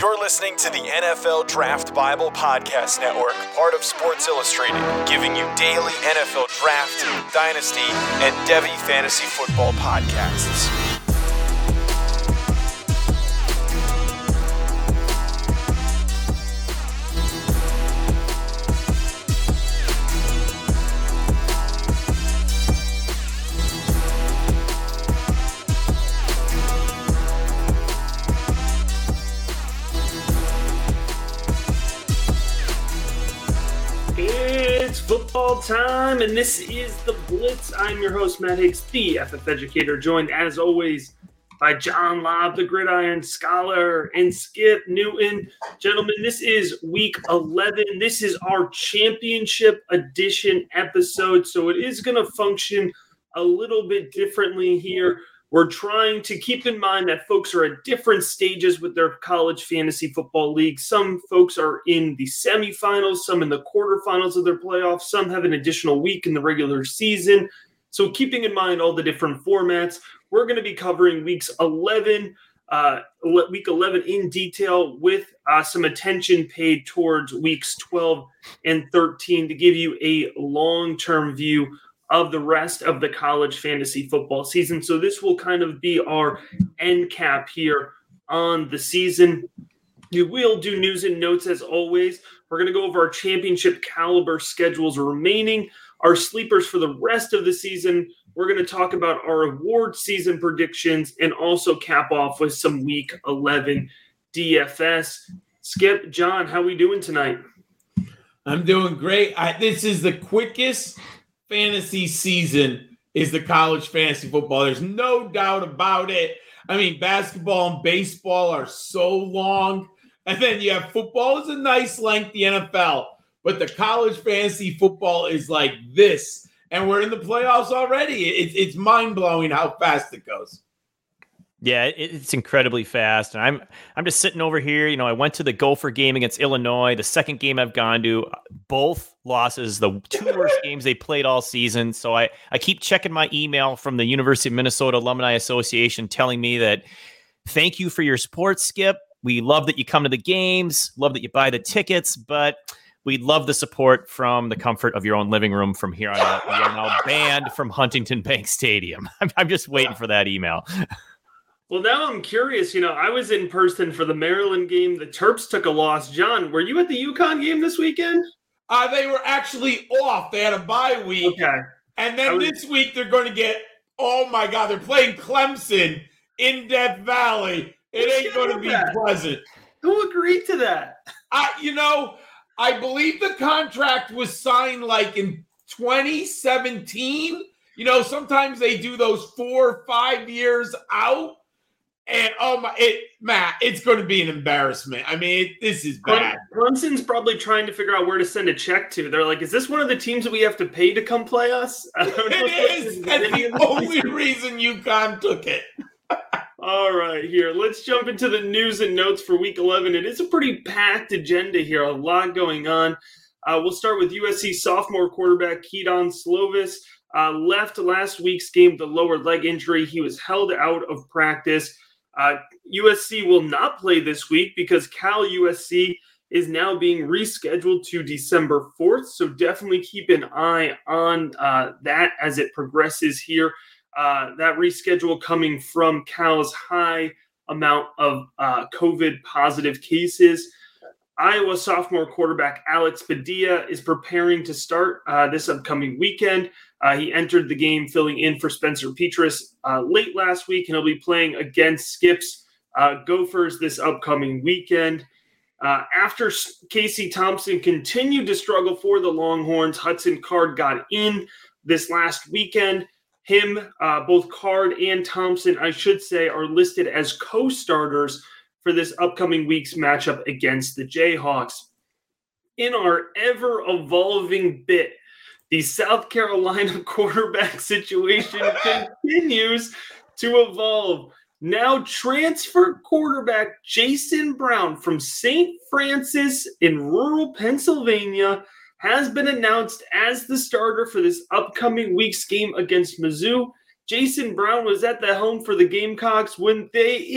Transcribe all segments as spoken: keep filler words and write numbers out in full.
You're listening to the N F L Draft Bible Podcast Network, part of Sports Illustrated, giving you daily N F L Draft, Dynasty, and Devy Fantasy Football podcasts. Football time, and this is the Blitz. I'm your host, Matt Higgs, the F F Educator, joined as always by John Lobb, the Gridiron Scholar, and Skip Newton. Gentlemen, this is week eleven. This is our championship edition episode, so it is going to function a little bit differently here. We're trying to keep in mind that folks are at different stages with their college fantasy football league. Some folks are in the semifinals, some in the quarterfinals of their playoffs, some have an additional week in the regular season. So keeping in mind all the different formats, we're going to be covering weeks eleven, uh, week eleven in detail with uh, some attention paid towards weeks twelve and thirteen to give you a long-term view of the rest of the college fantasy football season. So this will kind of be our end cap here on the season. We will do news and notes as always. We're going to go over our championship caliber schedules remaining, our sleepers for the rest of the season. We're going to talk about our award season predictions and also cap off with some week eleven D F S. Skip, John, how we doing tonight? I'm doing great. I, this is the quickest fantasy season is the college fantasy football. There's no doubt about it. I mean, basketball and baseball are so long. And then you have football is a nice length, the N F L. But the college fantasy football is like this. And we're in the playoffs already. It's, it's mind-blowing how fast it goes. Yeah, it's incredibly fast. And I'm I'm just sitting over here. You know, I went to the Gopher game against Illinois, the second game I've gone to, both losses, the two worst games they played all season. So I, I keep checking my email from the University of Minnesota Alumni Association telling me that thank you for your support, Skip. We love that you come to the games, love that you buy the tickets, but we love the support from the comfort of your own living room from here on out. We are now banned from Huntington Bank Stadium. I'm, I'm just waiting for that email. Well, now I'm curious. You know, I was in person for the Maryland game. The Terps took a loss. John, were you at the UConn game this weekend? Uh, they were actually off. They had a bye week. Okay. And then was... this week they're going to get, oh, my God, they're playing Clemson in Death Valley. It Who's ain't going to be that? pleasant. Who agreed to that? I, you know, I believe the contract was signed like in twenty seventeen. You know, sometimes they do those four or five years out. And, oh, my, it, Matt, it's going to be an embarrassment. I mean, it, this is bad. Clemson's probably trying to figure out where to send a check to. They're like, is this one of the teams that we have to pay to come play us? I don't know. It is. That's the only reason UConn took it. All right, here. Let's jump into the news and notes for week eleven. It is a pretty packed agenda here, a lot going on. Uh, we'll start with U S C sophomore quarterback Kedon Slovis. Uh, left last week's game with a lower leg injury. He was held out of practice. Uh, U S C will not play this week because Cal U S C is now being rescheduled to December fourth. So definitely keep an eye on uh, that as it progresses here. Uh, that reschedule coming from Cal's high amount of uh, COVID positive cases. Iowa sophomore quarterback Alex Padilla is preparing to start uh, this upcoming weekend. Uh, he entered the game filling in for Spencer Petras uh, late last week, and he'll be playing against Skip's uh, Gophers this upcoming weekend. Uh, after Casey Thompson continued to struggle for the Longhorns, Hudson Card got in this last weekend. Him, uh, both Card and Thompson, I should say, are listed as co-starters for this upcoming week's matchup against the Jayhawks. In our ever-evolving bit, the South Carolina quarterback situation continues to evolve. Now transfer quarterback Jason Brown from Saint Francis in rural Pennsylvania has been announced as the starter for this upcoming week's game against Mizzou. Jason Brown was at the helm for the Gamecocks when they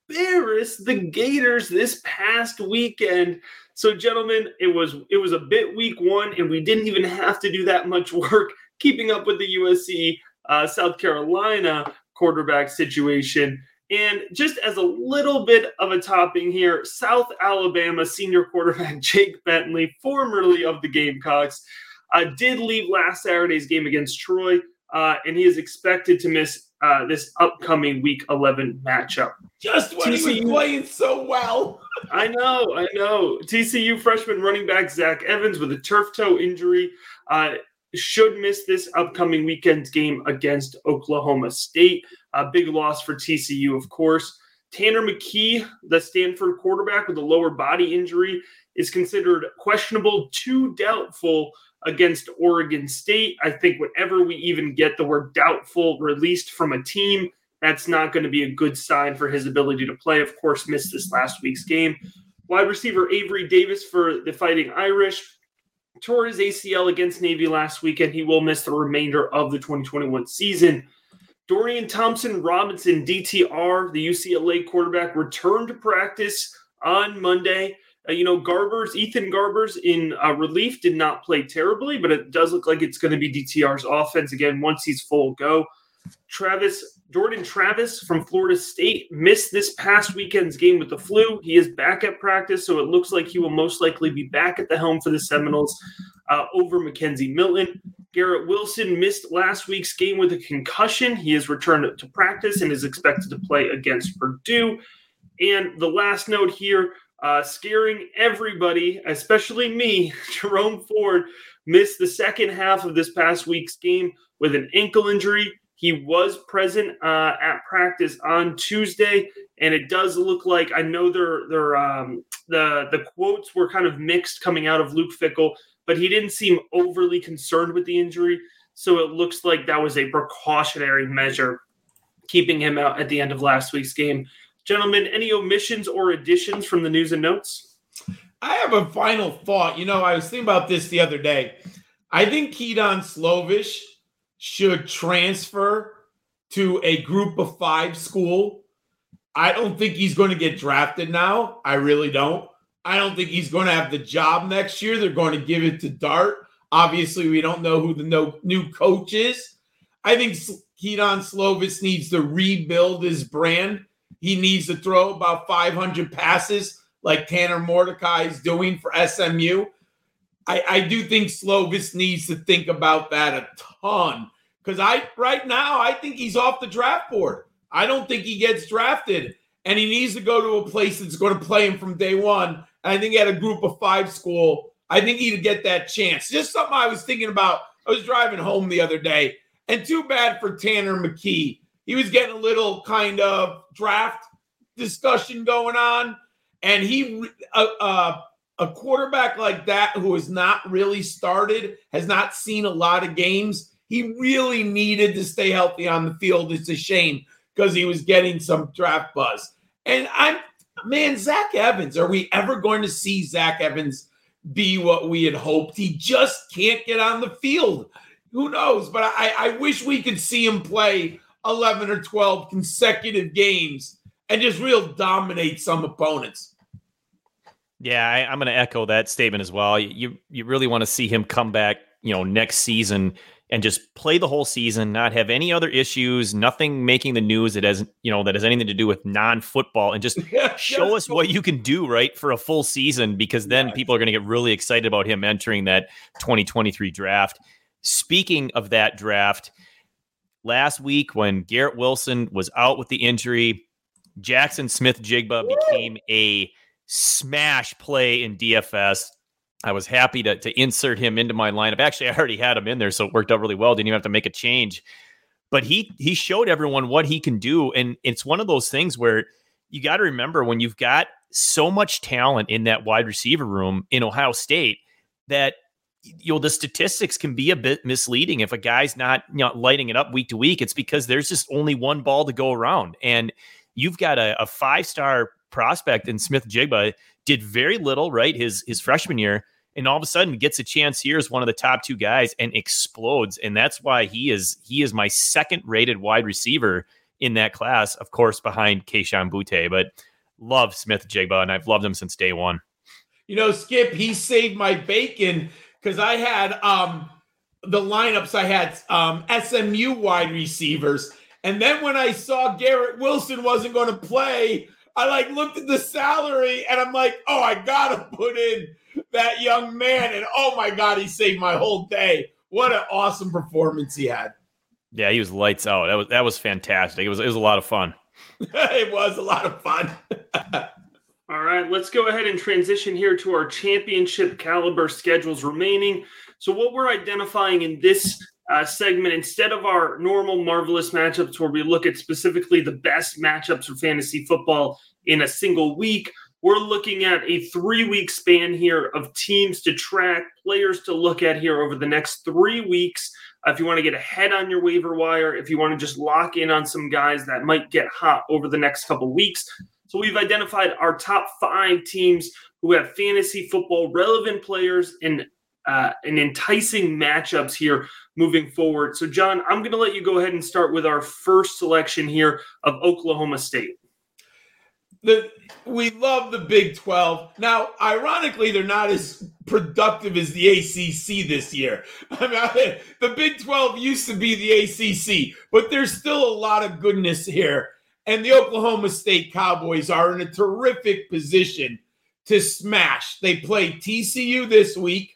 embarrass the Gators this past weekend. So, gentlemen, it was it was a bit week one, and we didn't even have to do that much work keeping up with the U S C uh, South Carolina quarterback situation. And just as a little bit of a topping here, South Alabama senior quarterback Jake Bentley, formerly of the Gamecocks, uh, did leave last Saturday's game against Troy, uh, and he is expected to miss uh, this upcoming Week eleven matchup. Just when T C U, he was playing so well. I know, I know. T C U freshman running back Zach Evans with a turf toe injury uh, should miss this upcoming weekend's game against Oklahoma State. A big loss for T C U, of course. Tanner McKee, the Stanford quarterback with a lower body injury, is considered questionable to doubtful against Oregon State. I think whenever we even get the word doubtful released from a team, that's not going to be a good sign for his ability to play. Of course, missed this last week's game. Wide receiver Avery Davis for the Fighting Irish tore his A C L against Navy last weekend. He will miss the remainder of the twenty twenty-one season. Dorian Thompson-Robinson, D T R, the U C L A quarterback, returned to practice on Monday. Uh, you know, Garbers, Ethan Garbers in uh, relief did not play terribly, but it does look like it's going to be D T R's offense again once he's full go. Travis, Jordan Travis from Florida State missed this past weekend's game with the flu. He is back at practice, so it looks like he will most likely be back at the helm for the Seminoles uh, over Mackenzie Milton. Garrett Wilson missed last week's game with a concussion. He has returned to practice and is expected to play against Purdue. And the last note here, uh, scaring everybody, especially me, Jerome Ford missed the second half of this past week's game with an ankle injury. He was present uh, at practice on Tuesday, and it does look like, I know they're, they're, um, the, the quotes were kind of mixed coming out of Luke Fickell, but he didn't seem overly concerned with the injury. So it looks like that was a precautionary measure, keeping him out at the end of last week's game. Gentlemen, any omissions or additions from the news and notes? I have a final thought. You know, I was thinking about this the other day. I think Keaton Slovis should transfer to a group of five school. I don't think he's going to get drafted now. I really don't. I don't think he's going to have the job next year. They're going to give it to Dart. Obviously, we don't know who the no, new coach is. I think Keaton Slovis needs to rebuild his brand. He needs to throw about five hundred passes like Tanner Mordecai is doing for S M U. I, I do think Slovis needs to think about that a ton. Because I right now, I think he's off the draft board. I don't think he gets drafted. And he needs to go to a place that's going to play him from day one. And I think at a group of five school, I think he'd get that chance. Just something I was thinking about. I was driving home the other day. And too bad for Tanner McKee. He was getting a little kind of draft discussion going on. And he, uh, uh, a quarterback like that who has not really started, has not seen a lot of games, he really needed to stay healthy on the field. It's a shame because he was getting some draft buzz. And I'm, man, Zach Evans, are we ever going to see Zach Evans be what we had hoped? He just can't get on the field. Who knows? But I, I wish we could see him play eleven or twelve consecutive games and just real dominate some opponents. Yeah, I, I'm going to echo that statement as well. You you really want to see him come back, you know, next season and just play the whole season, not have any other issues, nothing making the news that has, you know, that has anything to do with non-football, and just show us what you can do, right, for a full season, because then yes. people are going to get really excited about him entering that twenty twenty-three draft. Speaking of that draft, last week when Garrett Wilson was out with the injury, Jackson Smith-Jigba became a smash play in D F S. I was happy to, to insert him into my lineup. Actually, I already had him in there, so it worked out really well. Didn't even have to make a change. But he he showed everyone what he can do. And it's one of those things where you got to remember, when you've got so much talent in that wide receiver room in Ohio State, that you know the statistics can be a bit misleading. If a guy's not, you know, lighting it up week to week, it's because there's just only one ball to go around. And you've got a, a five-star prospect in Smith-Jigba, did very little, right, his his freshman year, and all of a sudden gets a chance here as one of the top two guys and explodes. And that's why he is he is my second rated wide receiver in that class, of course, behind Kayshon Boutte. But love Smith-Njigba, and I've loved him since day one. You know, Skip, he saved my bacon because I had um, the lineups. I had um, S M U wide receivers. And then when I saw Garrett Wilson wasn't going to play, I like looked at the salary and I'm like, oh, I got to put in that young man. And oh my God, he saved my whole day. What an awesome performance he had. Yeah, he was lights out. That was, that was fantastic. It was, it was a lot of fun. It was a lot of fun. All right, let's go ahead and transition here to our championship caliber schedules remaining. So what we're identifying in this uh, segment, instead of our normal Marvelous matchups where we look at specifically the best matchups for fantasy football in a single week, we're looking at a three-week span here of teams to track, players to look at here over the next three weeks. Uh, if you want to get ahead on your waiver wire, if you want to just lock in on some guys that might get hot over the next couple weeks. So we've identified our top five teams who have fantasy football relevant players and uh, and enticing matchups here moving forward. So, John, I'm going to let you go ahead and start with our first selection here of Oklahoma State. The, we love the Big twelve. Now, ironically, they're not as productive as the A C C this year. I mean, the Big twelve used to be the A C C, but there's still a lot of goodness here. And the Oklahoma State Cowboys are in a terrific position to smash. They play T C U this week,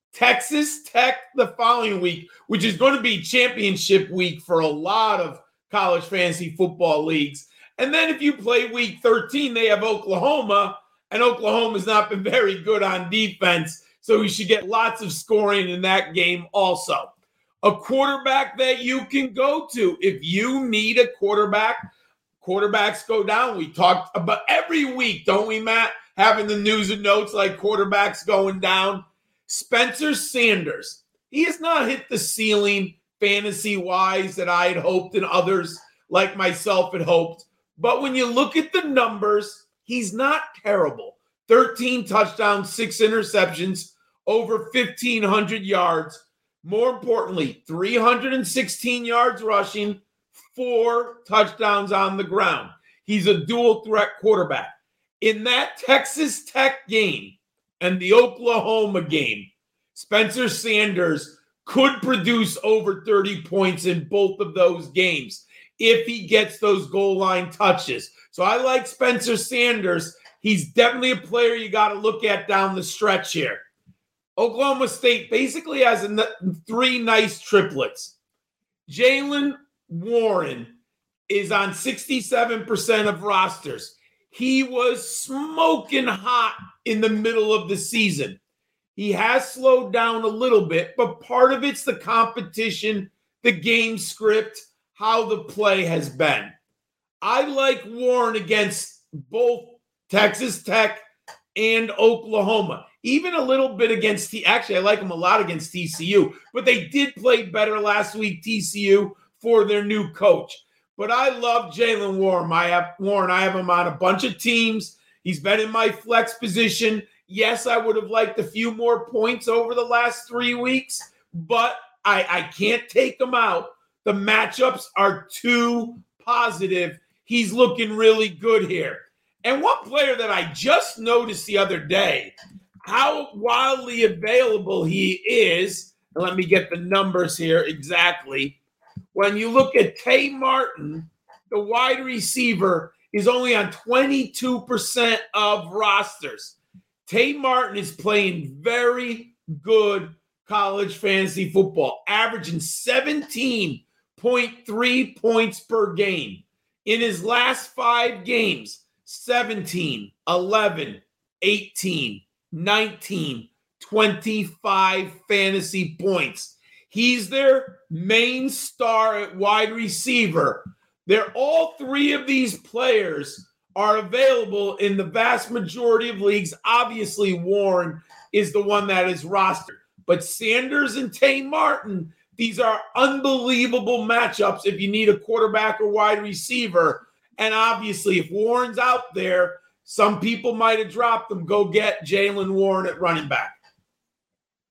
Texas Tech the following week, which is going to be championship week for a lot of college fantasy football leagues. And then if you play week thirteen, they have Oklahoma, and Oklahoma's not been very good on defense, so you should get lots of scoring in that game also. A quarterback that you can go to if you need a quarterback. Quarterbacks go down. We talked about every week, don't we, Matt? Having the news and notes like quarterbacks going down. Spencer Sanders. He has not hit the ceiling fantasy-wise that I had hoped and others like myself had hoped. But when you look at the numbers, he's not terrible. thirteen touchdowns, six interceptions, over fifteen hundred yards. More importantly, three hundred sixteen yards rushing, four touchdowns on the ground. He's a dual threat quarterback. In that Texas Tech game and the Oklahoma game, Spencer Sanders could produce over thirty points in both of those games if he gets those goal line touches. So I like Spencer Sanders. He's definitely a player you got to look at down the stretch here. Oklahoma State basically has a, three nice triplets. Jaylen Warren is on sixty-seven percent of rosters. He was smoking hot in the middle of the season. He has slowed down a little bit, but part of it's the competition, the game script, how the play has been. I like Warren against both Texas Tech and Oklahoma. Even a little bit against T. Actually, I like him a lot against T C U, but they did play better last week, T C U, for their new coach. But I love Jaylen Warren. I have Warren. I have him on a bunch of teams. He's been in my flex position. Yes, I would have liked a few more points over the last three weeks, but I, I can't take him out. The matchups are too positive. He's looking really good here. And one player that I just noticed the other day, how wildly available he is, and let me get the numbers here exactly. When you look at Tay Martin, the wide receiver is only on twenty-two percent of rosters. Tay Martin is playing very good college fantasy football, averaging seventeen point three points per game. In his last five games, seventeen, eleven, eighteen, nineteen, twenty-five fantasy points. He's their main star at wide receiver. They're all three of these players are available in the vast majority of leagues. Obviously, Warren is the one that is rostered. But Sanders and Tay Martin, these are unbelievable matchups if you need a quarterback or wide receiver. And obviously, if Warren's out there, some people might have dropped them. Go get Jaylen Warren at running back.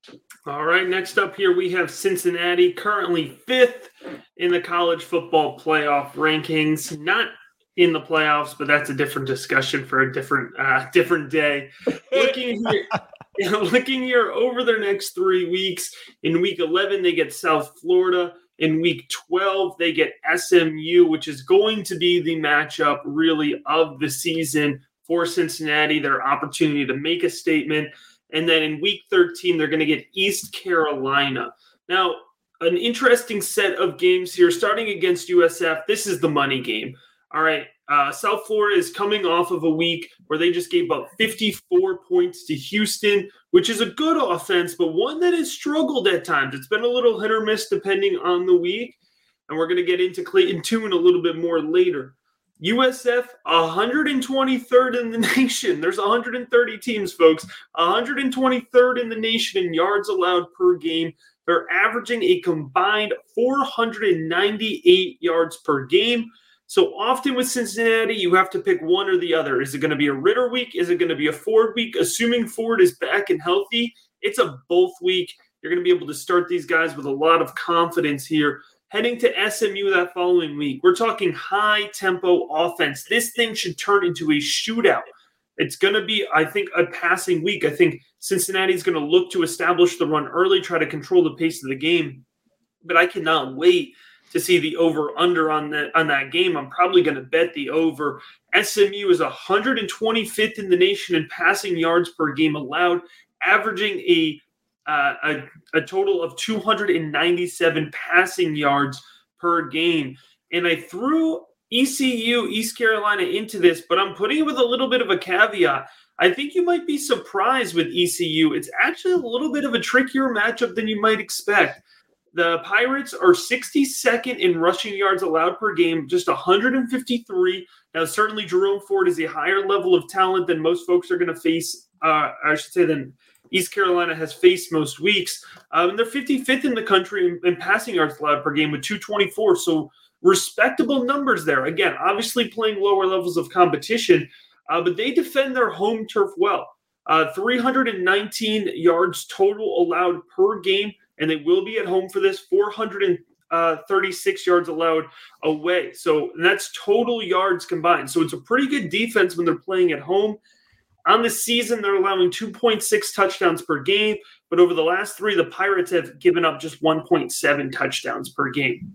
All right, next up here we have Cincinnati, currently fifth in the college football playoff rankings. Not in the playoffs, but that's a different discussion for a different uh, different day. Looking here, looking here over their next three weeks, in week eleven, they get South Florida. In week twelve, they get S M U, which is going to be the matchup really of the season for Cincinnati, their opportunity to make a statement. And then in week thirteen, they're going to get East Carolina. Now, an interesting set of games here, starting against U S F. This is the money game. All right, uh, South Florida is coming off of a week where they just gave up fifty-four points to Houston, which is a good offense, but one that has struggled at times. It's been a little hit or miss depending on the week, and we're going to get into Clayton Tune a little bit more later. U S F, one hundred twenty-third in the nation. There's one hundred thirty teams, folks. one hundred twenty-third in the nation in yards allowed per game. They're averaging a combined four hundred ninety-eight yards per game. So often with Cincinnati, you have to pick one or the other. Is it going to be a Ritter week? Is it going to be a Ford week? Assuming Ford is back and healthy, it's a both week. You're going to be able to start these guys with a lot of confidence here. Heading to S M U that following week, we're talking high-tempo offense. This thing should turn into a shootout. It's going to be, I think, a passing week. I think Cincinnati's going to look to establish the run early, try to control the pace of the game. But I cannot wait to see the over-under on that, on that game. I'm probably going to bet the over. S M U is one hundred twenty-fifth in the nation in passing yards per game allowed, averaging a Uh, a, a total of two hundred ninety-seven passing yards per game. And I threw E C U, East Carolina into this, but I'm putting it with a little bit of a caveat. I think you might be surprised with E C U. It's actually a little bit of a trickier matchup than you might expect. The Pirates are sixty-second in rushing yards allowed per game, just one hundred fifty-three. Now, certainly Jerome Ford is a higher level of talent than most folks are going to face, uh, I should say, than East Carolina has faced most weeks. Um, they're fifty-fifth in the country in, in passing yards allowed per game with two twenty-four. So respectable numbers there. Again, obviously playing lower levels of competition, uh, but they defend their home turf well. Uh, three hundred nineteen yards total allowed per game, and they will be at home for this. four hundred thirty-six yards allowed away. So that's total yards combined. So it's a pretty good defense when they're playing at home. On the season, they're allowing two point six touchdowns per game, but over the last three, the Pirates have given up just one point seven touchdowns per game.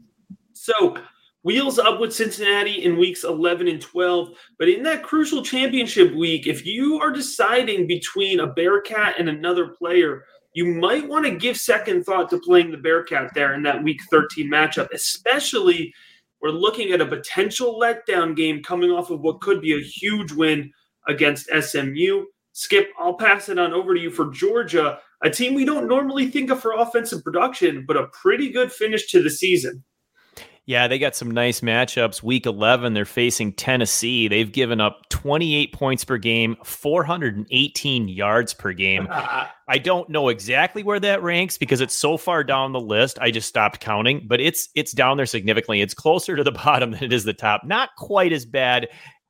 So wheels up with Cincinnati in weeks eleven and twelve, but in that crucial championship week, if you are deciding between a Bearcat and another player, you might want to give second thought to playing the Bearcat there in that week thirteen matchup, especially we're looking at a potential letdown game coming off of what could be a huge win against S M U. Skip, I'll pass it on over to you for Georgia, a team we don't normally think of for offensive production, but a pretty good finish to the season. Yeah, they got some nice matchups. Week eleven, they're facing Tennessee. They've given up twenty-eight points per game, four hundred eighteen yards per game. I don't know exactly where that ranks because it's so far down the list. I just stopped counting, but it's it's down there significantly. It's closer to the bottom than it is the top. Not quite as bad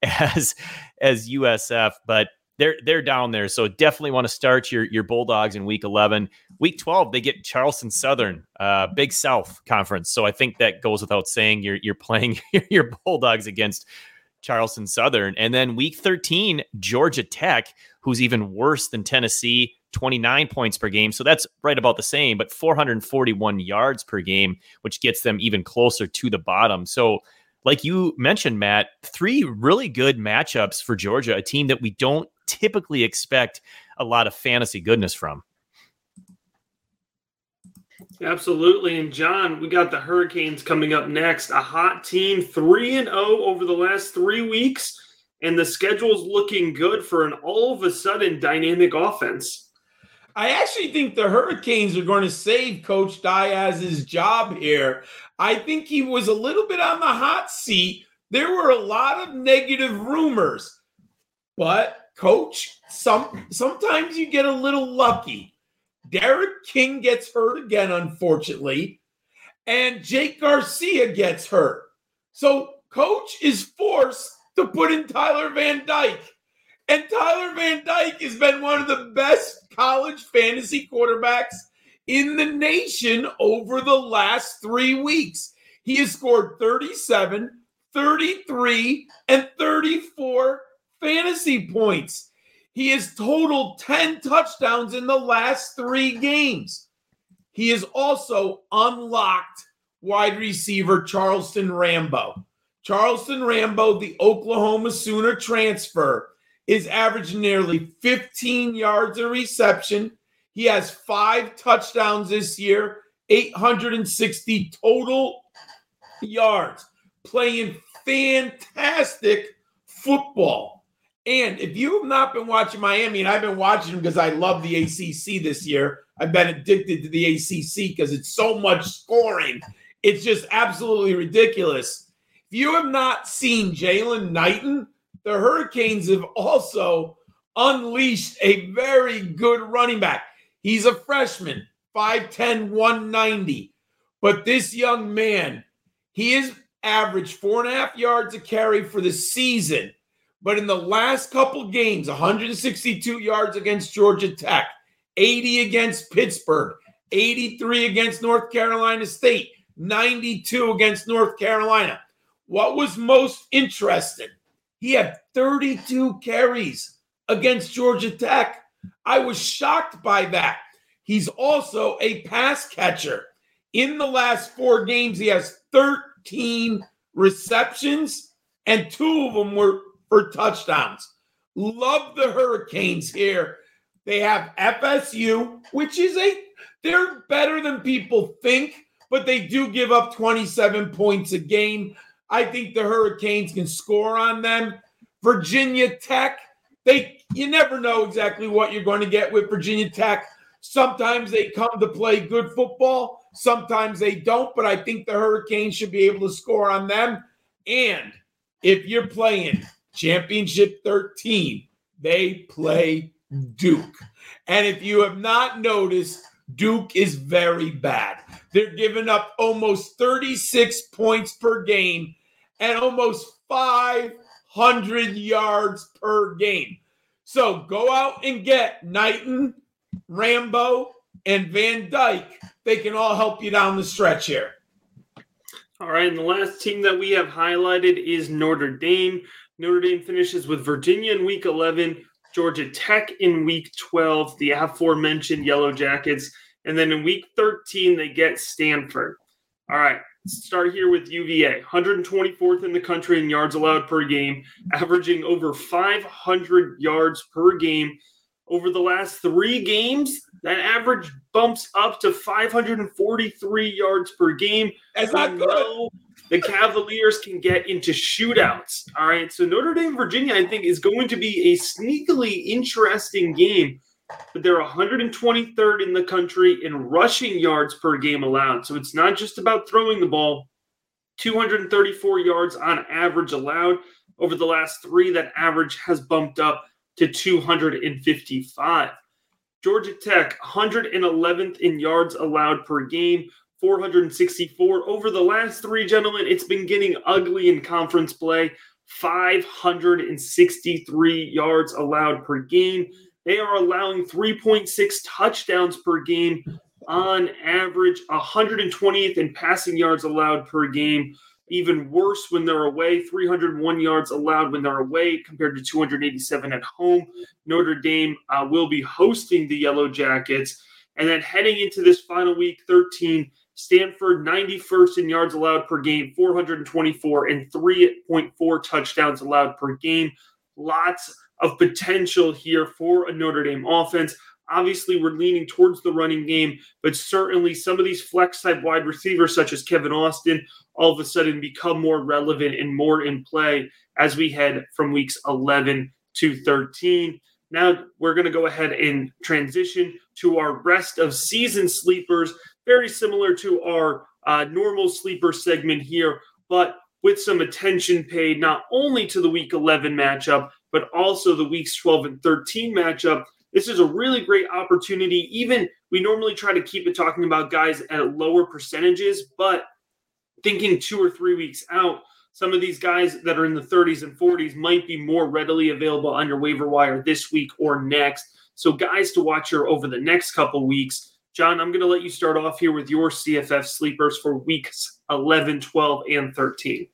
as as U S F, but they're they're down there. So definitely want to start your your Bulldogs in week eleven. Week twelve, they get Charleston Southern, uh, Big South Conference. So I think that goes without saying. You're you're playing your Bulldogs against Charleston Southern. And then week thirteen, Georgia Tech, who's even worse than Tennessee, twenty-nine points per game. So that's right about the same, but four hundred forty-one yards per game, which gets them even closer to the bottom. So like you mentioned, Matt, three really good matchups for Georgia, a team that we don't typically expect a lot of fantasy goodness from. Absolutely. And John, we got the Hurricanes coming up next, a hot team, three and oh over the last three weeks. And the schedule's looking good for an all of a sudden dynamic offense. I actually think the Hurricanes are going to save Coach Diaz's job here. I think he was a little bit on the hot seat. There were a lot of negative rumors. But, Coach, some sometimes you get a little lucky. Derek King gets hurt again, unfortunately, and Jake Garcia gets hurt. So, Coach is forced to put in Tyler Van Dyke. And Tyler Van Dyke has been one of the best college fantasy quarterbacks in the nation over the last three weeks. He has scored thirty-seven, thirty-three, and thirty-four fantasy points. He has totaled ten touchdowns in the last three games. He has also unlocked wide receiver Charleston Rambo. Charleston Rambo, the Oklahoma Sooner transfer, is averaging nearly fifteen yards a reception. He has five touchdowns this year, eight hundred sixty total yards, playing fantastic football. And if you have not been watching Miami, and I've been watching them because I love the A C C this year, I've been addicted to the A C C because it's so much scoring. It's just absolutely ridiculous. If you have not seen Jalen Knighton, the Hurricanes have also unleashed a very good running back. He's a freshman, five ten, one ninety. But this young man, he has averaged four and a half yards a carry for the season. But in the last couple games, one hundred sixty-two yards against Georgia Tech, eighty against Pittsburgh, eighty-three against North Carolina State, ninety-two against North Carolina. What was most interesting? He had thirty-two carries against Georgia Tech. I was shocked by that. He's also a pass catcher. In the last four games, he has thirteen receptions, and two of them were for touchdowns. Love the Hurricanes here. They have F S U, which is a, they're better than people think, but they do give up twenty-seven points a game. I think the Hurricanes can score on them. Virginia Tech, they you never know exactly what you're going to get with Virginia Tech. Sometimes they come to play good football. Sometimes they don't, but I think the Hurricanes should be able to score on them. And if you're playing Championship thirteen, they play Duke. And if you have not noticed, Duke is very bad. They're giving up almost thirty-six points per game and almost five hundred yards per game. So go out and get Knighton, Rambo, and Van Dyke. They can all help you down the stretch here. All right, and the last team that we have highlighted is Notre Dame. Notre Dame finishes with Virginia in week eleven, Georgia Tech in week twelve, the aforementioned Yellow Jackets, and then in week thirteen, they get Stanford. All right, let's start here with U V A, one hundred twenty-fourth in the country in yards allowed per game, averaging over five hundred yards per game. Over the last three games, that average bumps up to five hundred forty-three yards per game. That's not good. The Cavaliers can get into shootouts. All right, so Notre Dame, Virginia, I think, is going to be a sneakily interesting game. But they're one hundred twenty-third in the country in rushing yards per game allowed. So it's not just about throwing the ball. two hundred thirty-four yards on average allowed. Over the last three, that average has bumped up to two hundred fifty-five. Georgia Tech, one hundred eleventh in yards allowed per game, four hundred sixty-four. Over the last three, gentlemen, it's been getting ugly in conference play. five hundred sixty-three yards allowed per game. They are allowing three point six touchdowns per game on average, one hundred twentieth in passing yards allowed per game. Even worse when they're away, three hundred one yards allowed when they're away compared to two hundred eighty-seven at home. Notre Dame uh, will be hosting the Yellow Jackets. And then heading into this final week, thirteen, Stanford ninety-first in yards allowed per game, four hundred twenty-four, and three point four touchdowns allowed per game. Lots of potential here for a Notre Dame offense. Obviously, we're leaning towards the running game, but certainly some of these flex-type wide receivers, such as Kevin Austin, all of a sudden become more relevant and more in play as we head from weeks eleven to thirteen. Now we're going to go ahead and transition to our rest of season sleepers, very similar to our uh, normal sleeper segment here, but with some attention paid not only to the week eleven matchup, but also the weeks twelve and thirteen matchup. This is a really great opportunity. Even we normally try to keep it talking about guys at lower percentages, but thinking two or three weeks out, some of these guys that are in the thirties and forties might be more readily available on your waiver wire this week or next. So guys to watch here over the next couple weeks, John, I'm going to let you start off here with your C F F sleepers for weeks eleven, twelve, and thirteen.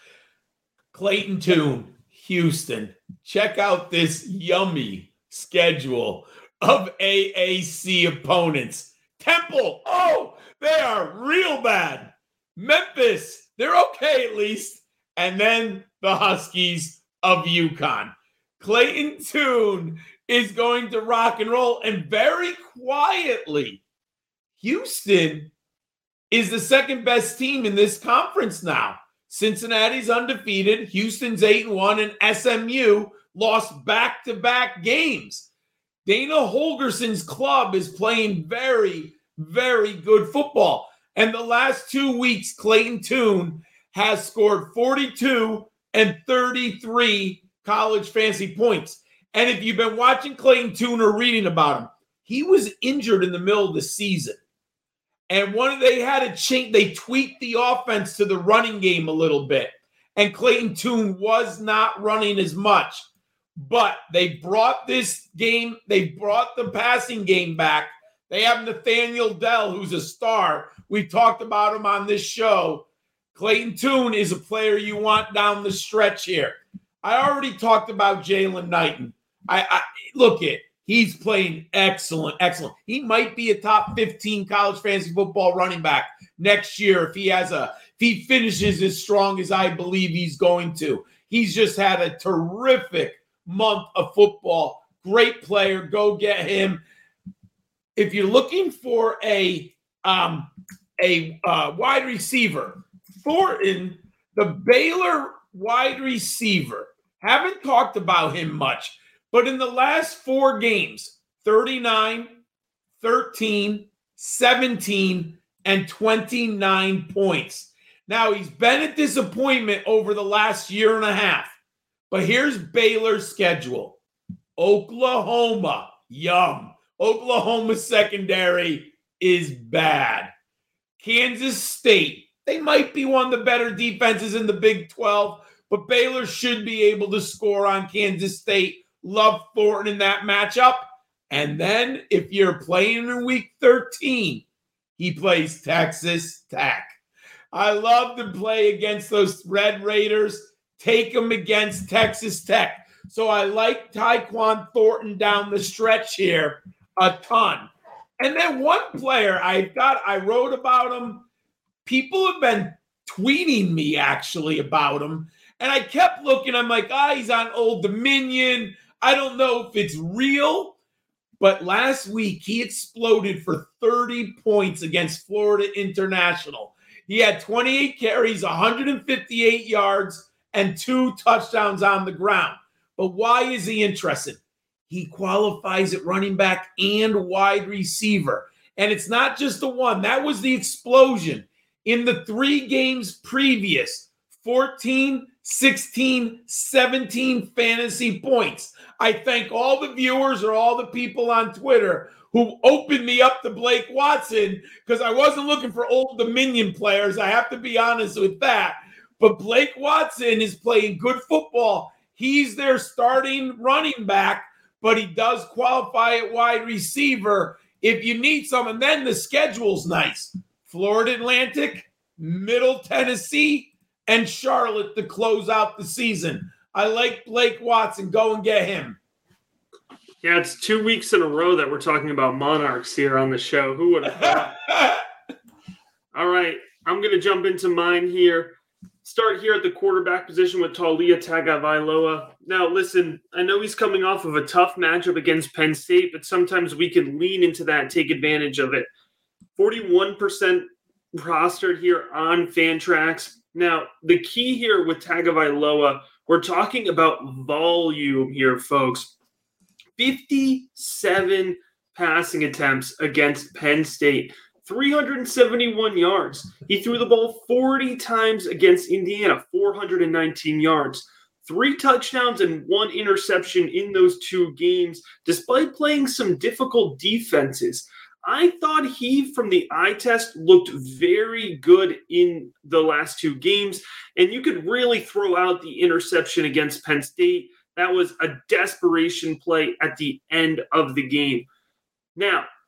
Clayton Tune, Houston. Check out this yummy schedule of A A C opponents. Temple, oh, they are real bad. Memphis, they're okay at least. And then the Huskies of UConn. Clayton Tune is going to rock and roll. And very quietly, Houston is the second best team in this conference now. Cincinnati's undefeated. Houston's eight and one, and S M U lost back-to-back games. Dana Holgerson's club is playing very, very good football. And the last two weeks, Clayton Tune has scored forty-two and thirty-three college fantasy points. And if you've been watching Clayton Tune or reading about him, he was injured in the middle of the season. And one they had a change, they tweaked the offense to the running game a little bit. And Clayton Tune was not running as much. But they brought this game, they brought the passing game back. They have Nathaniel Dell, who's a star. We talked about him on this show. Clayton Tune is a player you want down the stretch here. I already talked about Jalen Knighton. I, I look at he's playing excellent, excellent. He might be a top fifteen college fantasy football running back next year if he has a if he finishes as strong as I believe he's going to. He's just had a terrific month of football. Great player. Go get him. If you're looking for a um, a uh, wide receiver, Thornton, the Baylor wide receiver, haven't talked about him much, but in the last four games, thirty-nine, thirteen, seventeen, and twenty-nine points. Now, he's been a disappointment over the last year and a half, but here's Baylor's schedule. Oklahoma, yum. Oklahoma secondary is bad. Kansas State, they might be one of the better defenses in the Big twelve, but Baylor should be able to score on Kansas State. Love Thornton in that matchup. And then if you're playing in week thirteen, he plays Texas Tech. I love to play against those Red Raiders. Take them against Texas Tech. So I like Tyquan Thornton down the stretch here a ton. And then one player I got, I wrote about him. People have been tweeting me actually about him. And I kept looking. I'm like, ah, he's on Old Dominion. I don't know if it's real. But last week, he exploded for thirty points against Florida International. He had twenty-eight carries, one hundred fifty-eight yards, and two touchdowns on the ground. But why is he interested? He qualifies at running back and wide receiver. And it's not just the one. That was the explosion. In the three games previous, fourteen, sixteen, seventeen fantasy points. I thank all the viewers or all the people on Twitter who opened me up to Blake Watson because I wasn't looking for Old Dominion players. I have to be honest with that. But Blake Watson is playing good football. He's their starting running back, but he does qualify at wide receiver if you need some. And then the schedule's nice. Florida Atlantic, Middle Tennessee, and Charlotte to close out the season. I like Blake Watson. Go and get him. Yeah, it's two weeks in a row that we're talking about Monarchs here on the show. Who would have thought? All right, I'm going to jump into mine here. Start here at the quarterback position with Taulia Tagovailoa. Now, listen, I know he's coming off of a tough matchup against Penn State, but sometimes we can lean into that and take advantage of it. forty-one percent rostered here on Fantrax. Now, the key here with Tagovailoa, we're talking about volume here, folks. fifty-seven passing attempts against Penn State. three hundred seventy-one yards. He threw the ball forty times against Indiana, four hundred nineteen yards. Three touchdowns and one interception in those two games, despite playing some difficult defenses. I thought he, from the eye test, looked very good in the last two games, and you could really throw out the interception against Penn State. That was a desperation play at the end of the game. Now,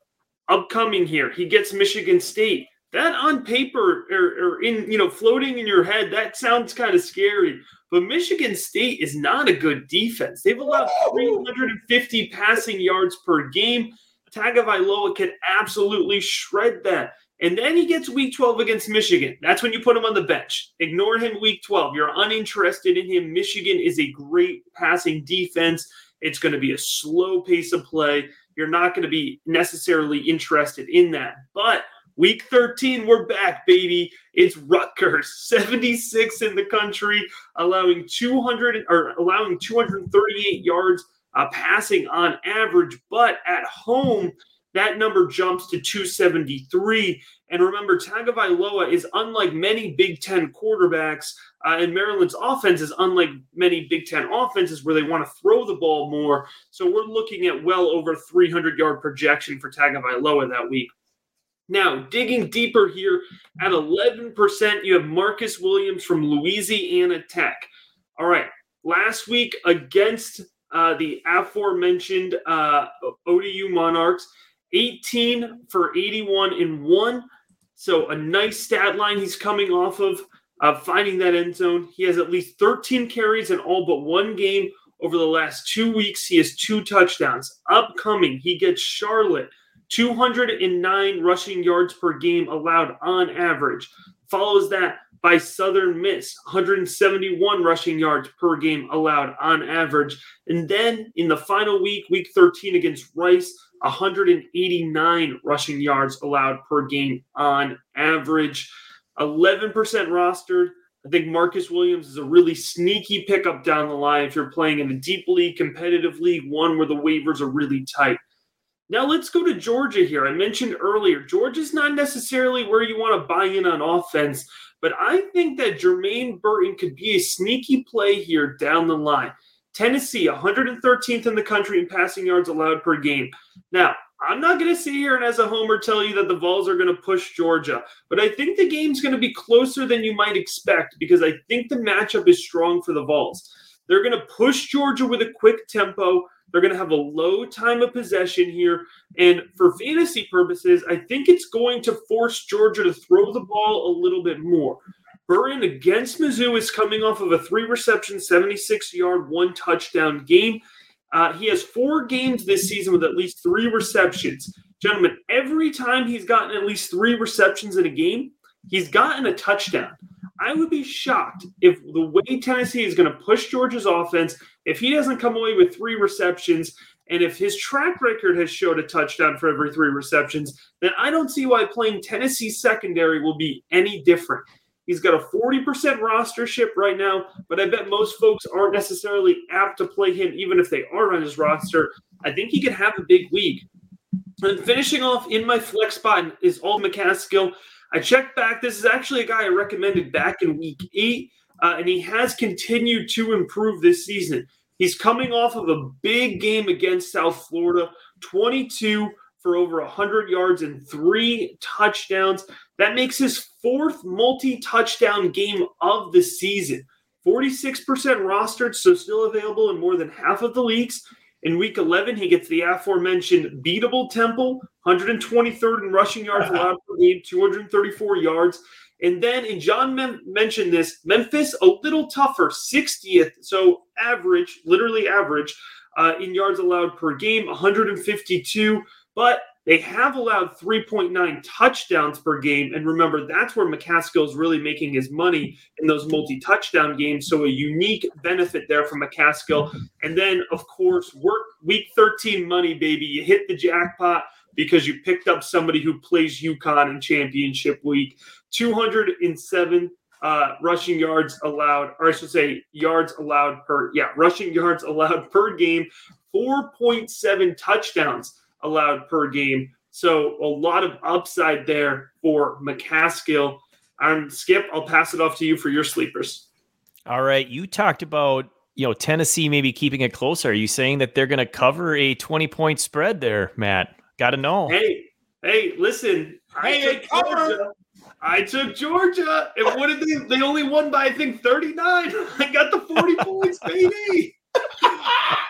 upcoming here, he gets Michigan State. That on paper or, or in, you know, floating in your head, that sounds kind of scary. But Michigan State is not a good defense. They've allowed three hundred fifty passing yards per game. Tagovailoa can absolutely shred that. And then he gets week twelve against Michigan. That's when you put him on the bench. Ignore him week twelve. You're uninterested in him. Michigan is a great passing defense. It's going to be a slow pace of play. You're not going to be necessarily interested in that. But week thirteen, we're back, baby. It's Rutgers, seventy-sixth in the country, allowing two hundred or allowing two hundred thirty-eight yards uh, passing on average. But at home, that number jumps to two seventy-three. And remember, Tagovailoa is unlike many Big Ten quarterbacks, uh, and Maryland's offense is unlike many Big Ten offenses where they want to throw the ball more. So we're looking at well over three hundred yard projection for Tagovailoa that week. Now, digging deeper here, at eleven percent, you have Marcus Williams from Louisiana Tech. All right, last week against uh, the aforementioned uh, O D U Monarchs, eighteen for eighty-one in one. So a nice stat line he's coming off of, uh, finding that end zone. He has at least thirteen carries in all but one game over the last two weeks. He has two touchdowns. Upcoming, he gets Charlotte. two hundred nine rushing yards per game allowed on average. Follows that by Southern Miss, one hundred seventy-one rushing yards per game allowed on average. And then in the final week, week thirteen against Rice, one hundred eighty-nine rushing yards allowed per game on average. eleven percent rostered. I think Marcus Williams is a really sneaky pickup down the line if you're playing in a deep league, competitive league, one where the waivers are really tight. Now let's go to Georgia here. I mentioned earlier, Georgia's not necessarily where you want to buy in on offense, but I think that Jermaine Burton could be a sneaky play here down the line. Tennessee, one hundred thirteenth in the country in passing yards allowed per game. Now, I'm not going to sit here and as a homer tell you that the Vols are going to push Georgia, but I think the game's going to be closer than you might expect because I think the matchup is strong for the Vols. They're going to push Georgia with a quick tempo. They're going to have a low time of possession here. And for fantasy purposes, I think it's going to force Georgia to throw the ball a little bit more. Burton against Mizzou is coming off of a three-reception, seventy-six-yard, one-touchdown game. Uh, he has four games this season with at least three receptions. Gentlemen, every time he's gotten at least three receptions in a game, he's gotten a touchdown. I would be shocked if the way Tennessee is going to push Georgia's offense, if he doesn't come away with three receptions, and if his track record has showed a touchdown for every three receptions, then I don't see why playing Tennessee's secondary will be any different. He's got a forty percent rostership right now, but I bet most folks aren't necessarily apt to play him even if they are on his roster. I think he could have a big week. And finishing off in my flex spot is Alden McCaskill. I checked back. This is actually a guy I recommended back in week eight, uh, and he has continued to improve this season. He's coming off of a big game against South Florida, twenty-two for over one hundred yards and three touchdowns. That makes his fourth multi-touchdown game of the season. forty-six percent rostered, so still available in more than half of the leagues. In week eleven, he gets the aforementioned beatable Temple, one hundred twenty-third in rushing yards allowed per game, two hundred thirty-four yards. And then, and John Mem- mentioned this, Memphis a little tougher, sixtieth, so average, literally average, uh, in yards allowed per game, one hundred fifty-two. But they have allowed three point nine touchdowns per game. And remember, that's where McCaskill is really making his money in those multi-touchdown games. So a unique benefit there for McCaskill. And then, of course, work week thirteen money, baby. You hit the jackpot because you picked up somebody who plays UConn in championship week. two hundred seven uh, rushing yards allowed, or I should say yards allowed per, yeah, rushing yards allowed per game, four point seven touchdowns allowed per game. So a lot of upside there for McCaskill. Um, Skip, I'll pass it off to you for your sleepers. All right. You talked about, you know, Tennessee maybe keeping it closer. Are you saying that they're going to cover a twenty-point spread there, Matt? Got to know. Hey, hey, listen. Hey, I they took covered. Georgia. I took Georgia. And what did they? They only won by, I think, thirty-nine. I got the forty points, baby.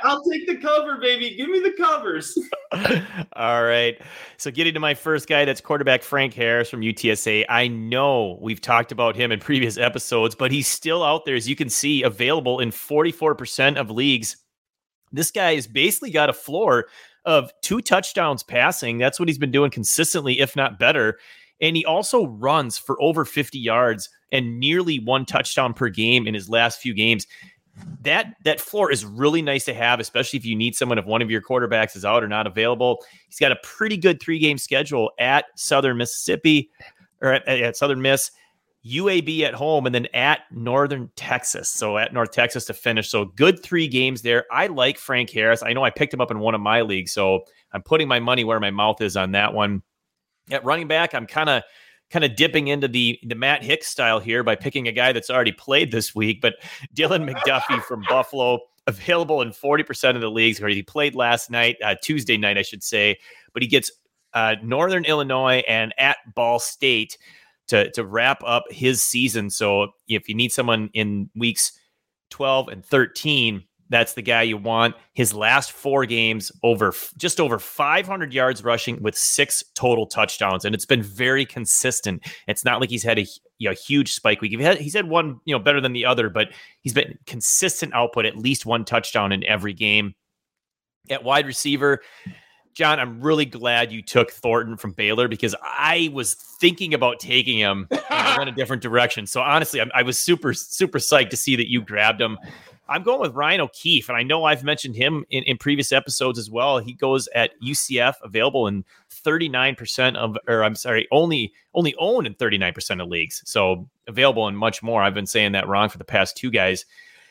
I'll take the cover, baby. Give me the covers. All right. So getting to my first guy, that's quarterback Frank Harris from U T S A. I know we've talked about him in previous episodes, but he's still out there, as you can see, available in forty-four percent of leagues. This guy has basically got a floor of two touchdowns passing. That's what he's been doing consistently, if not better. And he also runs for over fifty yards and nearly one touchdown per game in his last few games. That that floor is really nice to have, especially if you need someone if one of your quarterbacks is out or not available. He's got a pretty good three-game schedule at Southern Mississippi, or at, at Southern Miss, U A B at home, and then at Northern Texas. So at North Texas to finish. So good three games there. I like Frank Harris. I know I picked him up in one of my leagues, so I'm putting my money where my mouth is on that one. At running back, I'm kind of kind of dipping into the, the Matt Hicks style here by picking a guy that's already played this week, but Dylan McDuffie from Buffalo, available in forty percent of the leagues, where he played last night, uh, Tuesday night, I should say, but he gets uh, Northern Illinois and at Ball State to, to wrap up his season. So if you need someone in weeks twelve and thirteen, that's the guy you want. His last four games, over just over five hundred yards rushing with six total touchdowns, and it's been very consistent. It's not like he's had a, you know, huge spike week. He's had, he's had one, you know, better than the other, but he's been consistent output, at least one touchdown in every game. At wide receiver, John, I'm really glad you took Thornton from Baylor, because I was thinking about taking him and I went a different direction. So honestly, I, I was super, super psyched to see that you grabbed him. I'm going with Ryan O'Keefe, and I know I've mentioned him in, in previous episodes as well. He goes at U C F, available in thirty-nine percent of, or I'm sorry, only only owned in thirty-nine percent of leagues. So available in much more. I've been saying that wrong for the past two guys.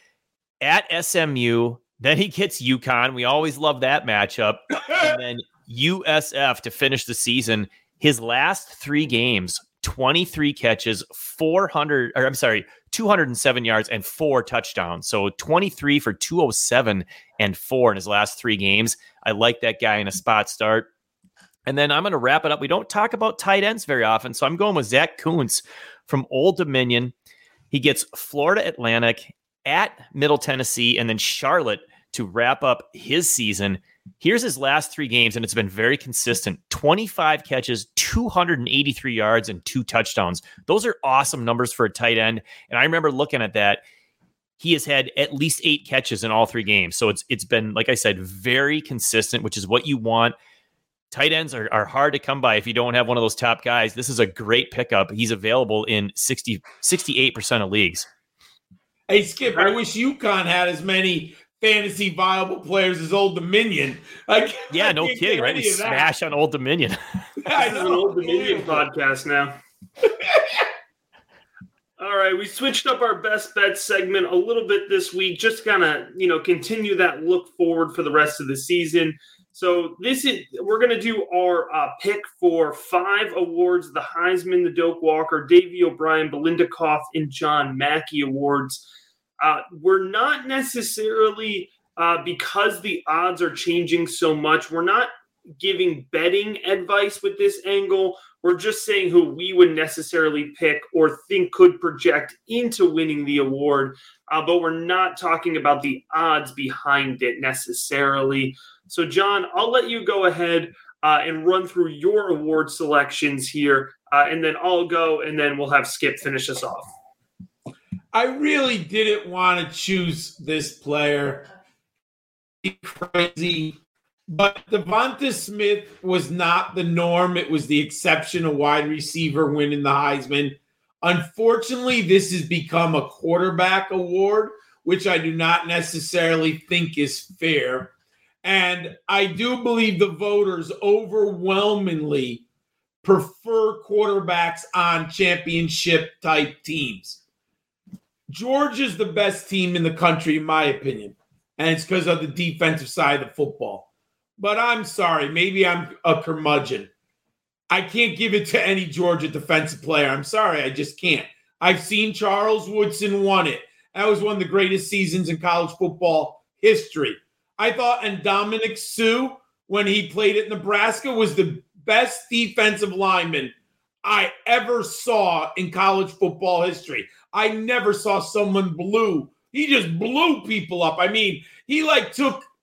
At S M U, then he gets UConn. We always love that matchup. And then U S F to finish the season. His last three games, twenty-three catches, four hundred, or I'm sorry, two hundred seven yards and four touchdowns. So twenty-three for two oh seven and four in his last three games. I like that guy in a spot start. And then I'm going to wrap it up. We don't talk about tight ends very often, so I'm going with Zach Kuntz from Old Dominion. He gets Florida Atlantic, at Middle Tennessee, and then Charlotte to wrap up his season. Here's his last three games, and it's been very consistent. twenty-five catches, two hundred eighty-three yards, and two touchdowns. Those are awesome numbers for a tight end. And I remember looking at that. He has had at least eight catches in all three games. So it's it's been, like I said, very consistent, which is what you want. Tight ends are, are hard to come by if you don't have one of those top guys. This is a great pickup. He's available in sixty, sixty-eight percent of leagues. Hey, Skip, I wish UConn had as many fantasy viable players as Old Dominion. I yeah, I no kidding, right? We smash on Old Dominion. I know. This is an Old Dominion podcast now. All right, we switched up our best bets segment a little bit this week, just kind of, you know, continue that look forward for the rest of the season. So this is, we're going to do our uh, pick for five awards: the Heisman, the Doak Walker, Davey O'Brien, Belinda Koff, and John Mackey awards. Uh, we're not necessarily, uh, because the odds are changing so much, we're not giving betting advice with this angle. We're just saying who we would necessarily pick or think could project into winning the award, uh, but we're not talking about the odds behind it necessarily. So, John, I'll let you go ahead uh, and run through your award selections here, uh, and then I'll go, and then we'll have Skip finish us off. I really didn't want to choose this player. Crazy. But Devonta Smith was not the norm. It was the exception, a wide receiver winning the Heisman. Unfortunately, this has become a quarterback award, which I do not necessarily think is fair. And I do believe the voters overwhelmingly prefer quarterbacks on championship-type teams. Georgia's the best team in the country, in my opinion, and it's because of the defensive side of football. But I'm sorry, maybe I'm a curmudgeon. I can't give it to any Georgia defensive player. I'm sorry, I just can't. I've seen Charles Woodson won it. That was one of the greatest seasons in college football history. I thought and Dominic Sue, when he played at Nebraska, was the best defensive lineman I ever saw in college football history. I never saw someone blew. He just blew people up. I mean, he like took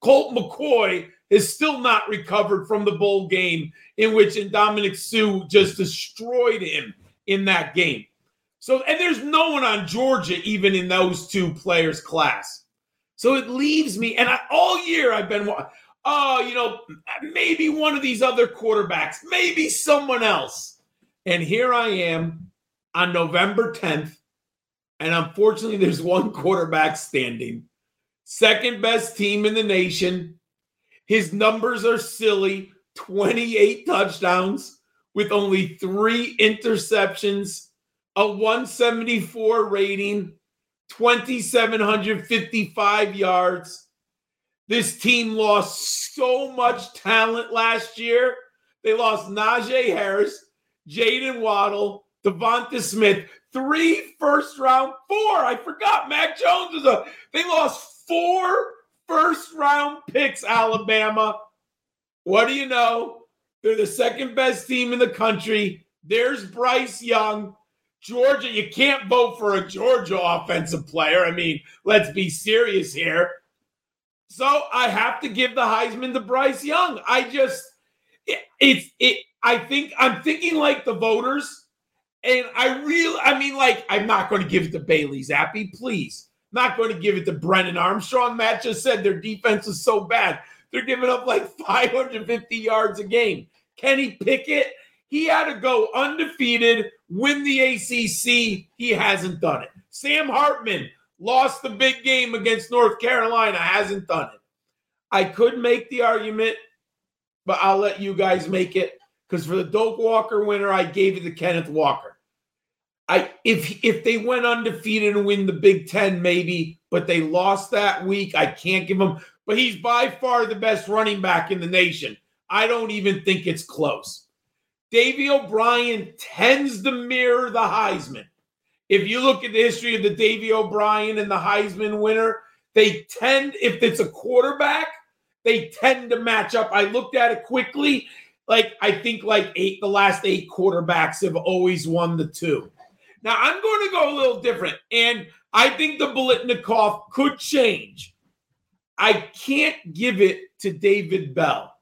Colt McCoy is still not recovered from the bowl game in which Dominic Sue just destroyed him in that game. So, and there's no one on Georgia even in those two players' class. So it leaves me, and I, all year I've been, oh, you know, maybe one of these other quarterbacks, maybe someone else. And here I am on November tenth, and unfortunately there's one quarterback standing. Second best team in the nation. His numbers are silly, twenty-eight touchdowns with only three interceptions, a one seventy-four rating, two thousand seven hundred fifty-five yards. This team lost so much talent last year. They lost Najee Harris, Jaden Waddle, Devonta Smith, three first-round, four. I forgot Mac Jones was a – they lost four first-round picks, Alabama. What do you know? They're the second-best team in the country. There's Bryce Young. Georgia, you can't vote for a Georgia offensive player. I mean, let's be serious here. So I have to give the Heisman to Bryce Young. I just, it, it's, it, I think, I'm thinking like the voters. And I really, I mean, like, I'm not going to give it to Bailey Zappi, please. Not going to give it to Brennan Armstrong. Matt just said their defense is so bad. They're giving up like five hundred fifty yards a game. Kenny Pickett, he had to go undefeated, win the A C C. He hasn't done it. Sam Hartman lost the big game against North Carolina, hasn't done it. I could make the argument, but I'll let you guys make it, because for the Doak Walker winner, I gave it to Kenneth Walker. I if if they went undefeated and win the Big Ten, maybe, but they lost that week, I can't give him. But he's by far the best running back in the nation. I don't even think it's close. Davey O'Brien tends to mirror the Heisman. If you look at the history of the Davey O'Brien and the Heisman winner, they tend, if it's a quarterback, they tend to match up. I looked at it quickly. Like, I think like eight, the last eight quarterbacks have always won the two. Now, I'm going to go a little different, and I think the Biletnikoff could change. I can't give it to David Bell.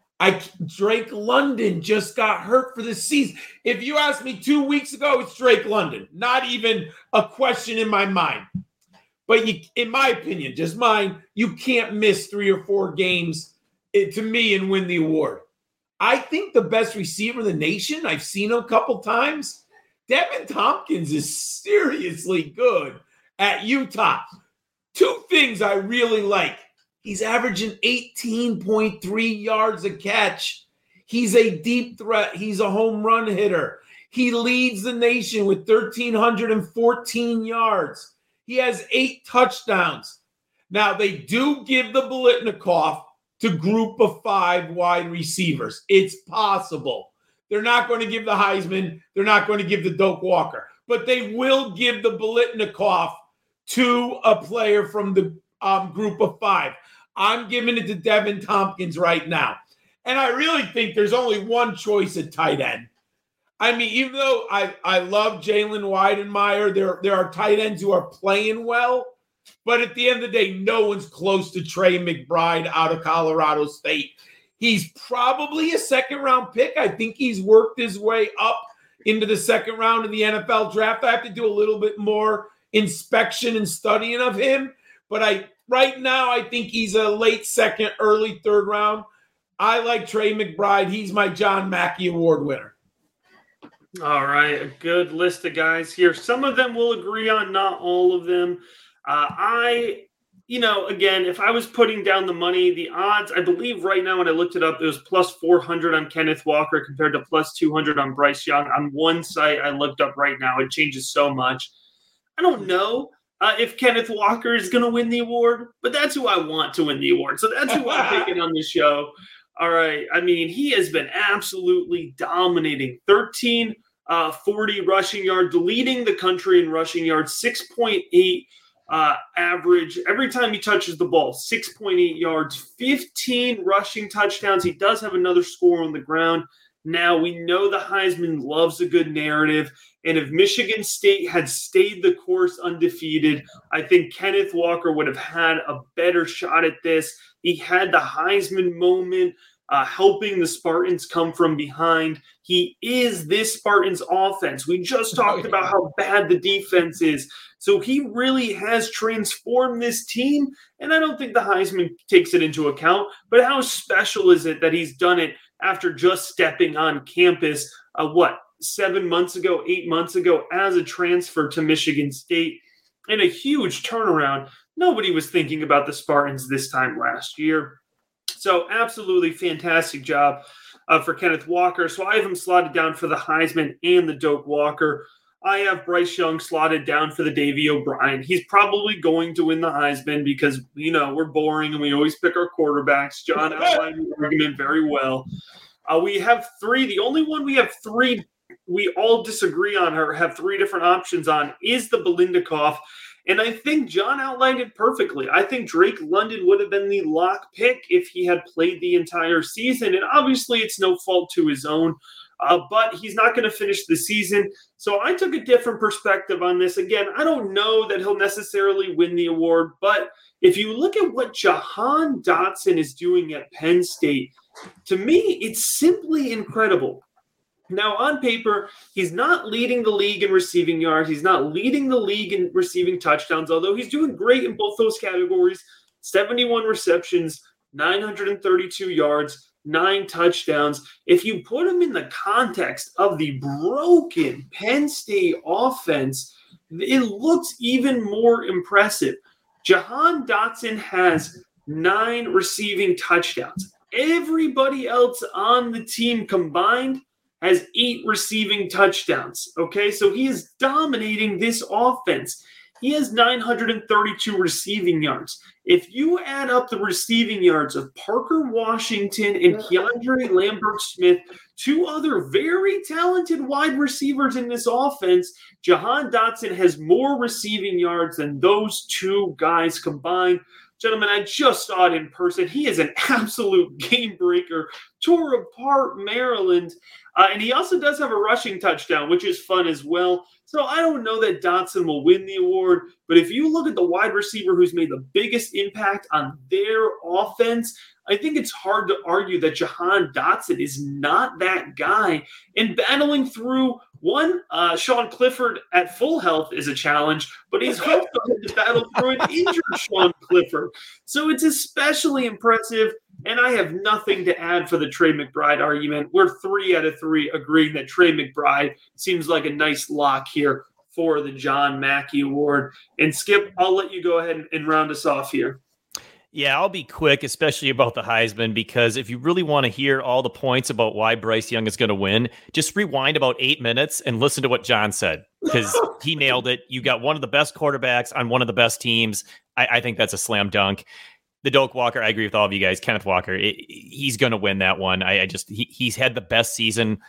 I Drake London just got hurt for the season. If you asked me two weeks ago, it's Drake London. Not even a question in my mind. But you, in my opinion, just mine, you can't miss three or four games it, to me and win the award. I think the best receiver in the nation, I've seen him a couple times, Devin Tompkins is seriously good at Utah. Two things I really like. He's averaging eighteen point three yards a catch. He's a deep threat. He's a home run hitter. He leads the nation with one thousand three hundred fourteen yards. He has eight touchdowns. Now, they do give the Biletnikoff to group of five wide receivers. It's possible. They're not going to give the Heisman. They're not going to give the Doak Walker. But they will give the Biletnikoff to a player from the um, group of five. I'm giving it to Devin Tompkins right now. And I really think there's only one choice at tight end. I mean, even though I, I love Jalen Weidenmeyer, there, there are tight ends who are playing well. But at the end of the day, no one's close to Trey McBride out of Colorado State. He's probably a second-round pick. I think he's worked his way up into the second round of the N F L draft. I have to do a little bit more inspection and studying of him. But I right now, I think he's a late second, early third round. I like Trey McBride. He's my John Mackey Award winner. All right, a good list of guys here. Some of them we'll agree on, not all of them. Uh, I, you know, again, if I was putting down the money, the odds, I believe right now when I looked it up, it was plus four hundred on Kenneth Walker compared to plus two hundred on Bryce Young. On one site I looked up right now, it changes so much. I don't know uh, if Kenneth Walker is going to win the award, but that's who I want to win the award. So that's who I'm picking on this show. All right. I mean, he has been absolutely dominating. thirteen uh, forty rushing yards, leading the country in rushing yards, six point eight uh, average. Every time he touches the ball, six point eight yards, fifteen rushing touchdowns. He does have another score on the ground, Now, we know the Heisman loves a good narrative, and if Michigan State had stayed the course undefeated, I think Kenneth Walker would have had a better shot at this. He had the Heisman moment, uh, helping the Spartans come from behind. He is this Spartans offense. We just talked about how bad the defense is. So he really has transformed this team, and I don't think the Heisman takes it into account, but how special is it that he's done it after just stepping on campus, uh, what, seven months ago, eight months ago, as a transfer to Michigan State, and a huge turnaround. Nobody was thinking about the Spartans this time last year. So absolutely fantastic job uh, for Kenneth Walker. So I have him slotted down for the Heisman and the Doak Walker. I have Bryce Young slotted down for the Davey O'Brien. He's probably going to win the Heisman because, you know, we're boring and we always pick our quarterbacks. John outlined the argument very well. Uh, we have three. The only one we have three we all disagree on or have three different options on is the Biletnikoff. And I think John outlined it perfectly. I think Drake London would have been the lock pick if he had played the entire season. And obviously it's no fault to his own. Uh, but he's not going to finish the season. So I took a different perspective on this. Again, I don't know that he'll necessarily win the award, but if you look at what Jahan Dotson is doing at Penn State, to me, it's simply incredible. Now, on paper, he's not leading the league in receiving yards. He's not leading the league in receiving touchdowns, although he's doing great in both those categories. seventy-one receptions, nine hundred thirty-two yards, nine touchdowns. If you put him in the context of the broken Penn State offense, it looks even more impressive. Jahan Dotson has nine receiving touchdowns. Everybody else on the team combined has eight receiving touchdowns. Okay, so he is dominating this offense. He has nine hundred thirty-two receiving yards. If you add up the receiving yards of Parker Washington and Keandre Lambert-Smith, two other very talented wide receivers in this offense, Jahan Dotson has more receiving yards than those two guys combined. Gentlemen, I just saw it in person. He is an absolute game breaker. Tore apart Maryland. Uh, and he also does have a rushing touchdown, which is fun as well. So I don't know that Dotson will win the award, but if you look at the wide receiver who's made the biggest impact on their offense, I think it's hard to argue that Jahan Dotson is not that guy. And battling through one, uh, Sean Clifford at full health is a challenge, but he's also had to battle through an injured Sean Clifford. So it's especially impressive. And I have nothing to add for the Trey McBride argument. We're three out of three agreeing that Trey McBride seems like a nice lock here for the John Mackey Award. And Skip, I'll let you go ahead and, and round us off here. Yeah, I'll be quick, especially about the Heisman, because if you really want to hear all the points about why Bryce Young is going to win, just rewind about eight minutes and listen to what John said, because he nailed it. You got one of the best quarterbacks on one of the best teams. I, I think that's a slam dunk. The Doak Walker, I agree with all of you guys. Kenneth Walker, it, he's going to win that one. I, I just he, he's had the best season.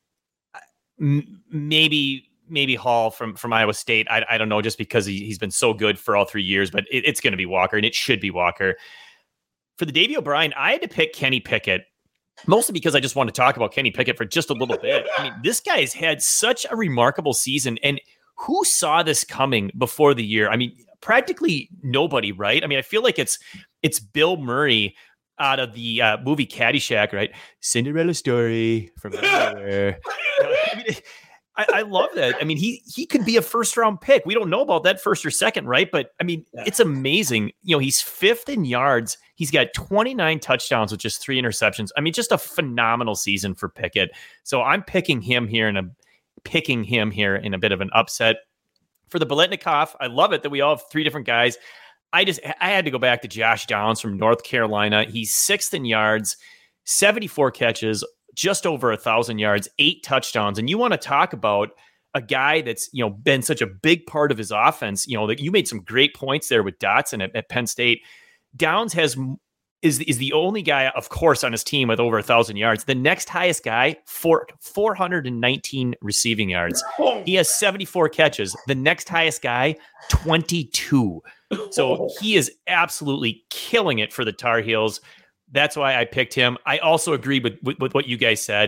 M- maybe maybe Hall from, from Iowa State. I, I don't know, just because he, he's been so good for all three years, but it, it's going to be Walker, and it should be Walker. For the Davey O'Brien, I had to pick Kenny Pickett, mostly because I just want to talk about Kenny Pickett for just a little bit. I mean, this guy's had such a remarkable season, and who saw this coming before the year? I mean, practically nobody, right? I mean, I feel like it's it's Bill Murray out of the uh, movie Caddyshack, right? Cinderella story from everywhere. I mean, I, I love that. I mean, he he could be a first round pick. We don't know about that first or second, right? But I mean, yeah. It's amazing. You know, he's fifth in yards. He's got twenty-nine touchdowns with just three interceptions. I mean, just a phenomenal season for Pickett. So I'm picking him here in a picking him here in a bit of an upset. For the Biletnikoff, I love it that we all have three different guys. I just I had to go back to Josh Downs from North Carolina. He's sixth in yards, seventy-four catches, just over a thousand yards, eight touchdowns. And you want to talk about a guy that's, you know, been such a big part of his offense. You know, that you made some great points there with Dotson at, at Penn State. Downs has is is the only guy, of course, on his team with over a thousand yards. The next highest guy, for four hundred nineteen receiving yards. He has seventy-four catches. The next highest guy, twenty-two. So he is absolutely killing it for the Tar Heels. That's why I picked him. I also agree with, with, with what you guys said.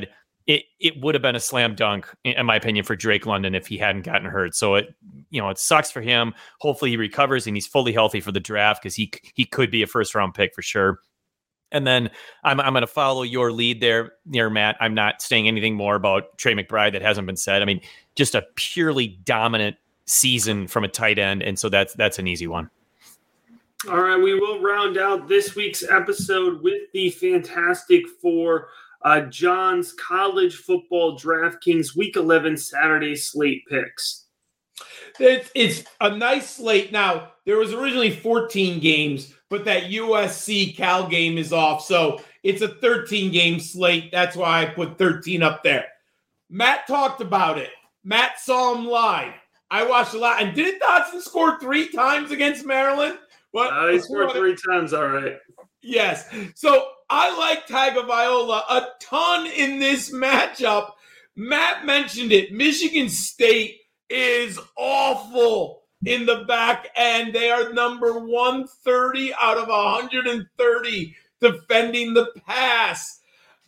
it it would have been a slam dunk, in my opinion, for Drake London if he hadn't gotten hurt. So it, you know, it sucks for him. Hopefully he recovers and he's fully healthy for the draft because he he could be a first round pick for sure. And then I'm I'm going to follow your lead there, near Matt. I'm not saying anything more about Trey McBride that hasn't been said. I mean, just a purely dominant season from a tight end, and so that's that's an easy one. All right, we will round out this week's episode with the Fantastic Four. Uh, John's college football DraftKings Week eleven Saturday slate picks. It's, it's a nice slate. Now, there was originally fourteen games, but that U S C Cal game is off, so it's a thirteen-game slate. That's why I put thirteen up there. Matt talked about it. Matt saw him live. I watched a lot. And didn't Dotson score three times against Maryland? What? Uh, he scored three times, all right. Yes. So I like Tagovailoa a ton in this matchup. Matt mentioned it. Michigan State is awful in the back end. They are number one thirty out of one hundred thirty defending the pass.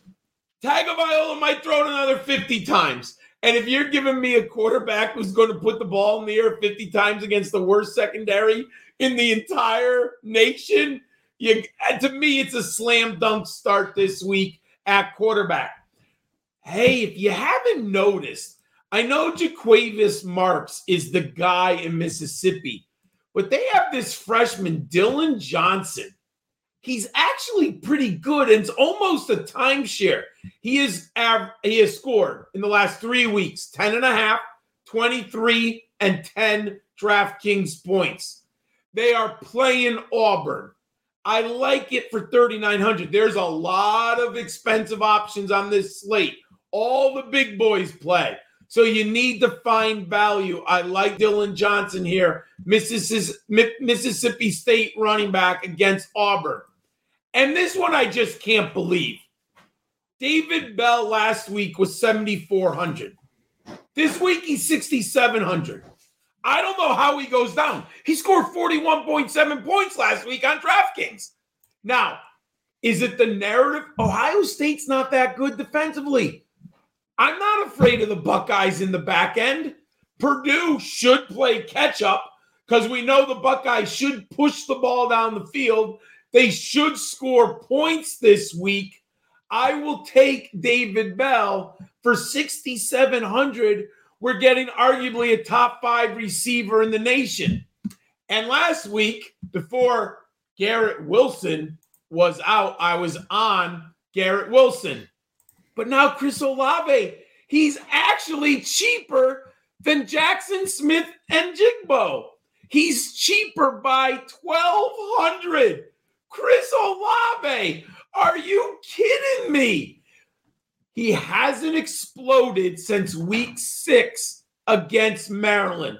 Tagovailoa might throw it another fifty times. And if you're giving me a quarterback who's going to put the ball in the air fifty times against the worst secondary in the entire nation, you, to me, it's a slam dunk start this week at quarterback. Hey, if you haven't noticed, I know Jaquavius Marks is the guy in Mississippi, but they have this freshman, Dylan Johnson. He's actually pretty good, and it's almost a timeshare. He is av- he has scored in the last three weeks, ten and a half, twenty-three, and ten DraftKings points. They are playing Auburn. I like it for thirty-nine hundred. There's a lot of expensive options on this slate. All the big boys play. So you need to find value. I like Dylan Johnson here, Mississippi State running back against Auburn. And this one I just can't believe. David Bell last week was seventy-four hundred. This week he's sixty-seven hundred. I don't know how he goes down. He scored forty-one point seven points last week on DraftKings. Now, is it the narrative? Ohio State's not that good defensively. I'm not afraid of the Buckeyes in the back end. Purdue should play catch up because we know the Buckeyes should push the ball down the field. They should score points this week. I will take David Bell for sixty-seven hundred. We're getting arguably a top five receiver in the nation. And last week, before Garrett Wilson was out, I was on Garrett Wilson. But now Chris Olave, he's actually cheaper than Jackson Smith and Jigbo. He's cheaper by twelve hundred. Chris Olave, are you kidding me? He hasn't exploded since week six against Maryland.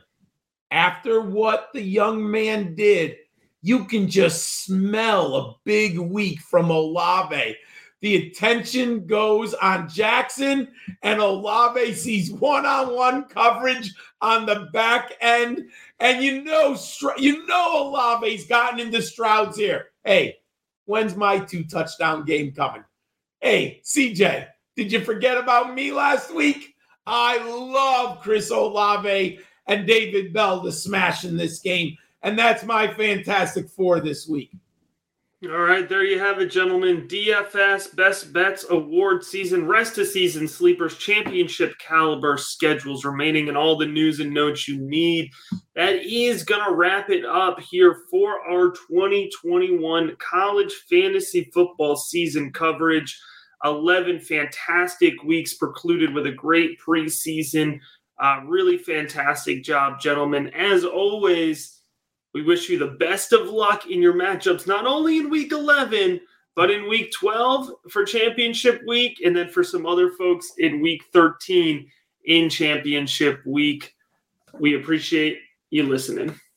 After what the young man did, you can just smell a big week from Olave. The attention goes on Jackson, and Olave sees one-on-one coverage on the back end. And you know, you know Olave's gotten into Stroud's here. Hey, when's my two-touchdown game coming? Hey, C J, did you forget about me last week? I love Chris Olave and David Bell to smash in this game, and that's my Fantastic Four this week. All right, there you have it, gentlemen. D F S Best Bets Award Season, Rest of Season Sleepers Championship Caliber schedules remaining, and all the news and notes you need. That is going to wrap it up here for our twenty twenty-one college fantasy football season coverage. eleven fantastic weeks precluded with a great preseason. Uh, really fantastic job, gentlemen. As always, we wish you the best of luck in your matchups, not only in week eleven, but in week twelve for championship week, and then for some other folks in week thirteen in championship week. We appreciate you listening.